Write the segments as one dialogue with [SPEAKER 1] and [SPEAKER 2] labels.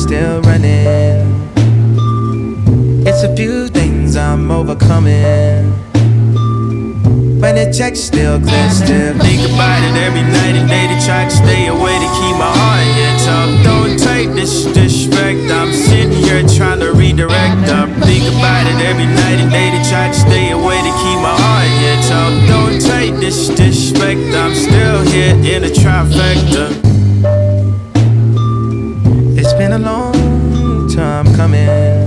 [SPEAKER 1] still running. It's a few things I'm overcoming. When the check still clear, still
[SPEAKER 2] think about it every night and day to try to stay away to keep my heart in tough. Don't take this disrespect, I'm sitting here trying to redirect up. Think about it every night and day to try to stay away to keep my heart in tough. Don't take this disrespect, I'm still here in the trifecta.
[SPEAKER 1] It's been a long time coming.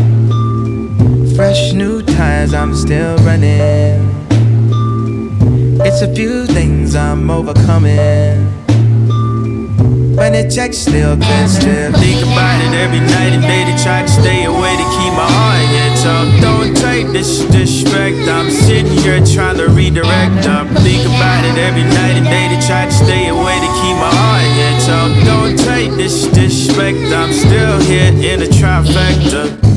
[SPEAKER 1] Fresh new tires, I'm still running. It's a few things I'm overcoming. When the check still clear, still
[SPEAKER 2] think about it every night and day to try to stay away to keep my heart in tough. Don't take this disrespect, I'm sitting here trying to redirect up. Think about it every night and day to try to stay away to keep my heart in tough. Don't take this disrespect, I'm still here in the trifecta.